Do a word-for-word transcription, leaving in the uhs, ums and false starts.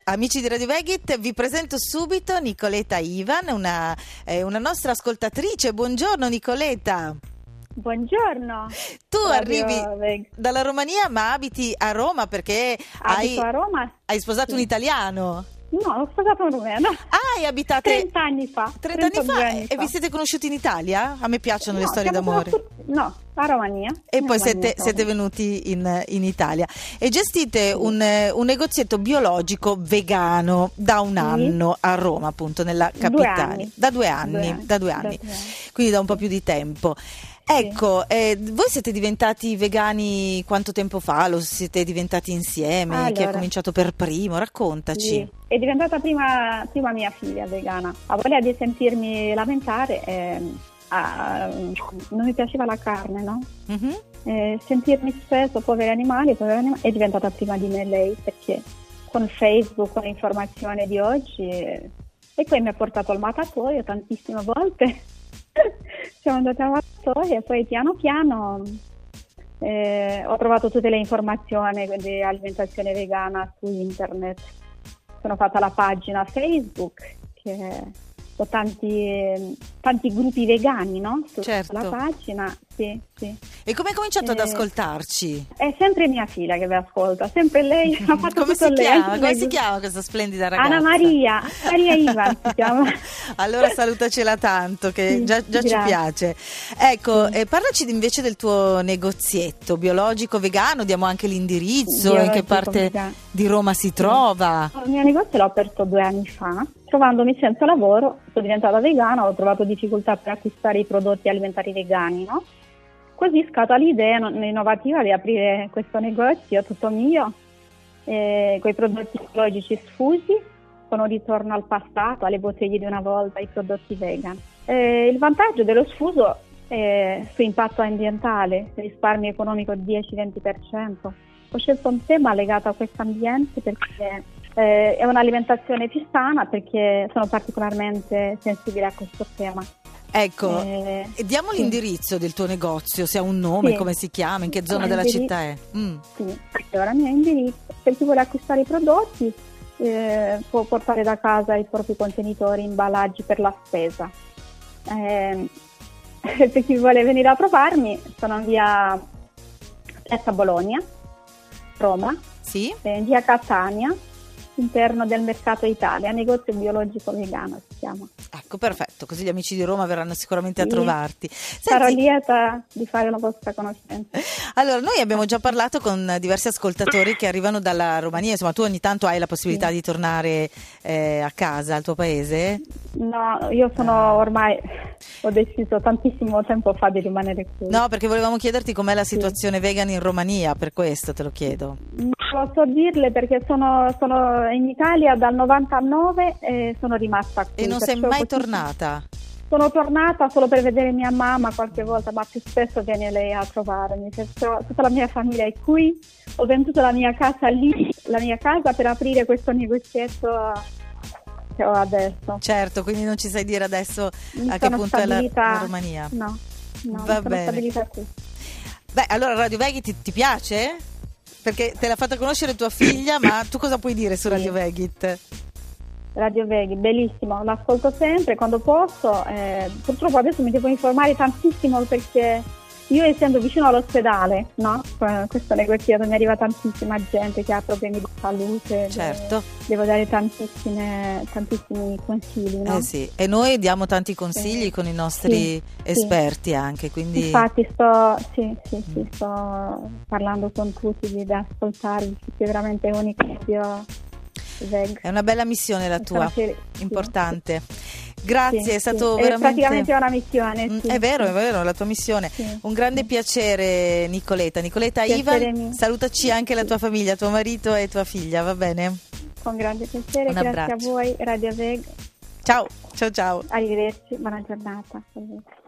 Amici di Radio Vegit, vi presento subito Nicoleta Ivan, una, eh, una nostra ascoltatrice. Buongiorno Nicoleta. Buongiorno. Tu Radio arrivi Veg. dalla Romania ma abiti a Roma perché hai, a Roma? hai sposato Sì. un italiano. No, ho sposato un rumeno. Ah, e abitate trenta anni fa. trenta anni fa, anni e fa. vi siete conosciuti in Italia? A me piacciono no, le storie siamo d'amore. soprattutto- No, a Romania. E In poi Romania siete, siamo. siete venuti in, in Italia e gestite un, eh, un negozietto biologico vegano da un Sì. anno a Roma, appunto, nella Due capitale. anni. Da due anni, Due anni. da due Da anni, due anni. quindi da un po' più di tempo. Ecco, eh, voi siete diventati vegani quanto tempo fa? Lo siete diventati insieme? Chi ha Allora. cominciato per primo? Raccontaci. Sì. È diventata prima, prima mia figlia vegana. A voglia di sentirmi lamentare, eh, ah, non mi piaceva la carne, no? Mhm. Eh, sentirmi spesso poveri animali, poveri animali, è diventata prima di me lei, perché con Facebook, con l'informazione di oggi, eh, e poi mi ha portato al matatoio tantissime volte. Siamo andati al matatoio e poi piano piano eh, ho trovato tutte le informazioni di alimentazione vegana su internet. Sono fatta la pagina Facebook che ho tanti, tanti gruppi vegani, no? Su Certo. la pagina, sì, sì. E come hai cominciato ad Eh, ascoltarci? È sempre mia figlia che vi ascolta, sempre lei. Ha fatto Come tutto si lei. chiama? Come si chiama questa splendida ragazza? Anna Maria, Maria Ivan si chiama. Allora salutacela tanto che Sì, già, già ci grazie. piace. Ecco, Sì. eh, parlaci invece del tuo negozietto biologico vegano, diamo anche l'indirizzo, in che Biologico parte vegano. di Roma si trova. Il mio negozio l'ho aperto due anni fa. Trovandomi senza lavoro, sono diventata vegana, ho trovato difficoltà per acquistare i prodotti alimentari vegani, no? Così scatta l'idea no- innovativa di aprire questo negozio tutto mio, eh, con i prodotti biologici sfusi, con un ritorno al passato, alle bottiglie di una volta, ai prodotti vegan. Eh, il vantaggio dello sfuso è su impatto ambientale, risparmio economico dieci-venti per cento. Ho scelto un tema legato a questo ambiente perché eh, è un'alimentazione più sana, perché sono particolarmente sensibile a questo tema. Ecco, Eh, e diamo sì. l'indirizzo del tuo negozio, se ha un nome, Sì. come si chiama, in che zona Ah, della indiri- città è. Mm. Sì, allora il mio indirizzo, per chi vuole acquistare i prodotti eh, può portare da casa i propri contenitori, imballaggi per la spesa. Eh, per chi vuole venire a trovarmi, sono in via Piazza Bologna, Roma, Sì? eh, in via Catania, interno del Mercato Italia, negozio biologico vegano si chiama. Ecco, perfetto, così gli amici di Roma verranno sicuramente a Sì. trovarti. Sarò Senti, lieta di fare la vostra conoscenza. allora, noi abbiamo già parlato con diversi ascoltatori che arrivano dalla Romania, insomma, tu ogni tanto hai la possibilità Sì. di tornare eh, a casa, al tuo paese? No, io sono ormai, ho deciso tantissimo tempo fa di rimanere qui. No, perché volevamo chiederti com'è la Sì. situazione vegan in Romania, per questo te lo chiedo. Non lo so dirle perché sono, sono in Italia dal novantanove e sono rimasta qui. E non sei perciò mai così- tornata? Sono tornata solo per vedere mia mamma qualche volta, ma più spesso viene lei a trovarmi. Perciò tutta la mia famiglia è qui. Ho venduto la mia casa lì, la mia casa, per aprire questo negozietto che ho adesso. Certo, quindi non ci sai dire adesso Mi a che sono punto è la, stabilita- la Romania. No, no, Va mi sono bene. stabilita qui. Beh, allora Radio Veghi ti, ti piace? Perché te l'ha fatta conoscere tua figlia, ma tu cosa puoi dire su Sì. Radio Vegit? Radio Veghi, bellissimo, l'ascolto sempre quando posso. Eh, purtroppo adesso mi devo informare tantissimo perché io, essendo vicino all'ospedale, no? Eh, questo negoziato mi arriva tantissima gente che ha problemi di salute. Certo. Devo, devo dare tantissime, tantissimi consigli, no? Eh sì, e noi diamo tanti consigli Eh, con i nostri sì, esperti anche, quindi Infatti sto, sì, sì, sì, sto parlando con tutti di, di ascoltarvi, siete veramente unici. Io Veg. è una bella missione la tua, Sì, importante. Grazie, sì, è stato sì. veramente... È praticamente una missione. Mm, Sì, è vero, sì. è vero, la tua missione. Sì, Un grande sì. piacere, Nicoleta. Nicoleta Piacere Ivan, mio. salutaci anche la tua famiglia, tuo marito e tua figlia, va bene? Con grande piacere, Un grazie abbraccio. a voi, Radio Veg. Ciao, ciao ciao. Arrivederci, buona giornata.